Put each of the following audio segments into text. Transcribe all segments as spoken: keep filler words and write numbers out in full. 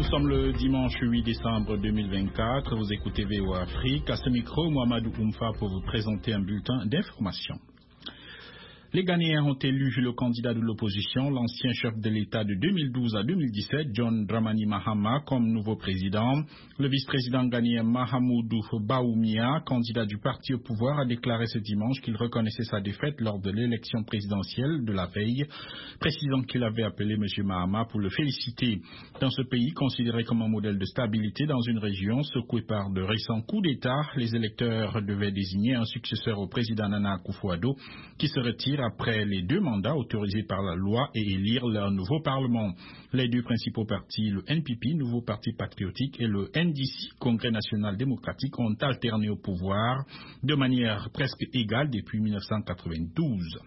sommes le dimanche huit décembre deux mille vingt-quatre. Vous écoutez V O A Afrique. À ce micro, Mohamedou Oumfa pour vous présenter un bulletin d'information. Les Ghanéens ont élu le candidat de l'opposition, l'ancien chef de l'État de deux mille douze à deux mille dix-sept, John Dramani Mahama, comme nouveau président. Le vice-président ghanéen Mahamoudou Bawumia, candidat du parti au pouvoir, a déclaré ce dimanche qu'il reconnaissait sa défaite lors de l'élection présidentielle de la veille, précisant qu'il avait appelé M. Mahama pour le féliciter. Dans ce pays, considéré comme un modèle de stabilité dans une région secouée par de récents coups d'État, les électeurs devaient désigner un successeur au président Nana Akufo-Addo, qui se retire après les deux mandats autorisés par la loi et élire leur nouveau parlement. Les deux principaux partis, le N P P, nouveau parti patriotique, et le N D C, Congrès national démocratique, ont alterné au pouvoir de manière presque égale depuis mille neuf cent quatre-vingt-douze.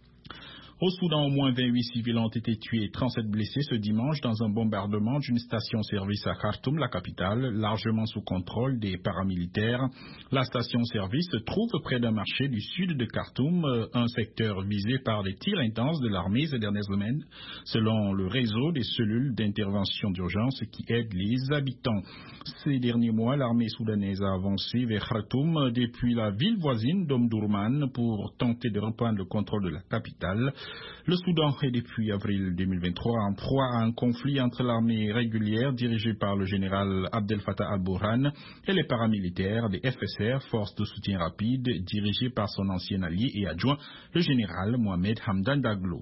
Au Soudan, au moins vingt-huit civils ont été tués et trente-sept blessés ce dimanche dans un bombardement d'une station-service à Khartoum, la capitale, largement sous contrôle des paramilitaires. La station-service se trouve près d'un marché du sud de Khartoum, un secteur visé par des tirs intenses de l'armée ces dernières semaines, selon le réseau des cellules d'intervention d'urgence qui aident les habitants. Ces derniers mois, l'armée soudanaise a avancé vers Khartoum depuis la ville voisine d'Omdurman pour tenter de reprendre le contrôle de la capitale. Le Soudan est depuis avril deux mille vingt-trois en proie à un conflit entre l'armée régulière dirigée par le général Abdel Fattah al-Burhan et les paramilitaires des F S R, forces de soutien rapide, dirigées par son ancien allié et adjoint, le général Mohamed Hamdan Daglo.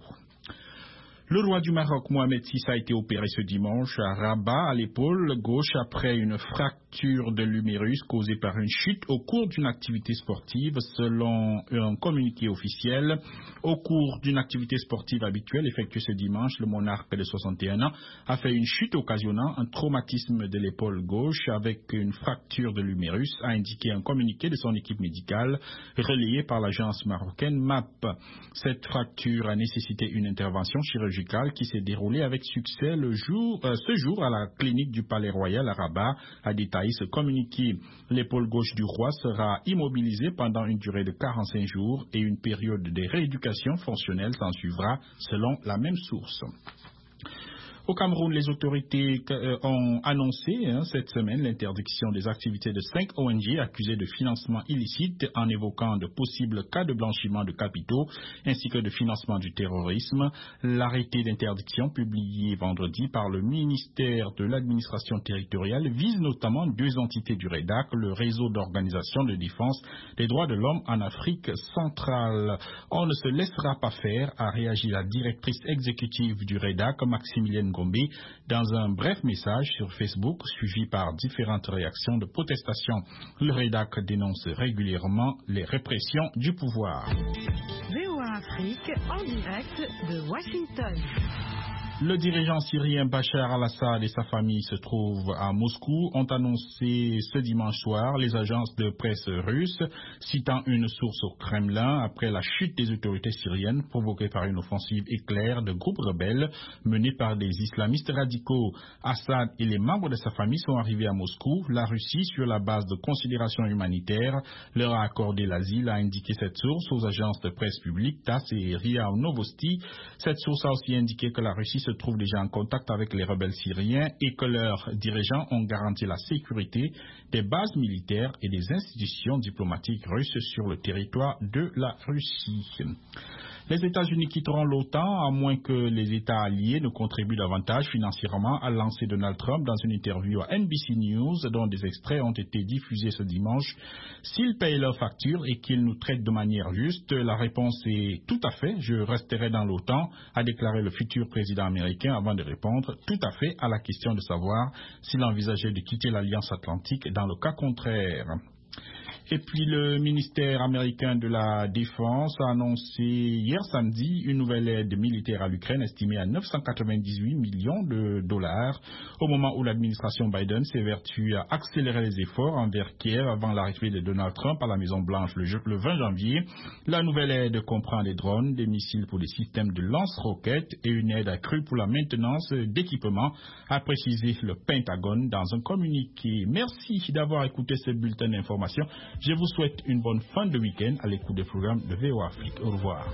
Le roi du Maroc, Mohamed six, a été opéré ce dimanche à Rabat, à l'épaule gauche, après une fracture de l'humérus causée par une chute au cours d'une activité sportive, selon un communiqué officiel. Au cours d'une activité sportive habituelle effectuée ce dimanche, le monarque de soixante et un ans a fait une chute occasionnant un traumatisme de l'épaule gauche avec une fracture de l'humérus, a indiqué un communiqué de son équipe médicale relayé par l'agence marocaine M A P. Cette fracture a nécessité une intervention chirurgicale qui s'est déroulée avec succès le jour, euh, ce jour à la clinique du Palais Royal à Rabat, a détaillé ce communiqué. L'épaule gauche du roi sera immobilisée pendant une durée de quarante-cinq jours et une période de rééducation fonctionnelle s'en suivra, selon la même source. Au Cameroun, les autorités ont annoncé hein, cette semaine l'interdiction des activités de cinq O N G accusées de financement illicite en évoquant de possibles cas de blanchiment de capitaux ainsi que de financement du terrorisme. L'arrêté d'interdiction publié vendredi par le ministère de l'administration territoriale vise notamment deux entités du REDAC, le réseau d'organisation de défense des droits de l'homme en Afrique centrale. On ne se laissera pas faire, a réagi la directrice exécutive du REDAC, Maximilienne Gombe, dans un bref message sur Facebook suivi par différentes réactions de protestation. Le REDAC dénonce régulièrement les répressions du pouvoir. V O A Afrique en direct de Washington. Le dirigeant syrien Bachar al-Assad et sa famille se trouvent à Moscou, ont annoncé ce dimanche soir les agences de presse russes, citant une source au Kremlin après la chute des autorités syriennes provoquée par une offensive éclair de groupes rebelles menée par des islamistes radicaux. Assad et les membres de sa famille sont arrivés à Moscou. La Russie, sur la base de considérations humanitaires, leur a accordé l'asile, a indiqué cette source aux agences de presse publiques T A S S et R I A Novosti. Cette source a aussi indiqué que la Russie se trouvent déjà en contact avec les rebelles syriens et que leurs dirigeants ont garanti la sécurité des bases militaires et des institutions diplomatiques russes sur le territoire de la Russie. Les États-Unis quitteront l'OTAN à moins que les États alliés ne contribuent davantage financièrement, a lancé Donald Trump dans une interview à N B C News dont des extraits ont été diffusés ce dimanche. S'ils payent leurs factures et qu'ils nous traitent de manière juste, la réponse est tout à fait, je resterai dans l'OTAN, a déclaré le futur président américain avant de répondre tout à fait à la question de savoir s'il envisageait de quitter l'Alliance Atlantique dans le cas contraire. Et puis le ministère américain de la Défense a annoncé hier samedi une nouvelle aide militaire à l'Ukraine estimée à neuf cent quatre-vingt-dix-huit millions de dollars au moment où l'administration Biden s'évertue à accélérer les efforts envers Kiev avant l'arrivée de Donald Trump à la Maison-Blanche le vingt janvier. La nouvelle aide comprend des drones, des missiles pour des systèmes de lance-roquettes et une aide accrue pour la maintenance d'équipements, a précisé le Pentagone dans un communiqué. Merci d'avoir écouté ce bulletin d'information. Je vous souhaite une bonne fin de week-end à l'écoute des programmes de V O A Afrique. Au revoir.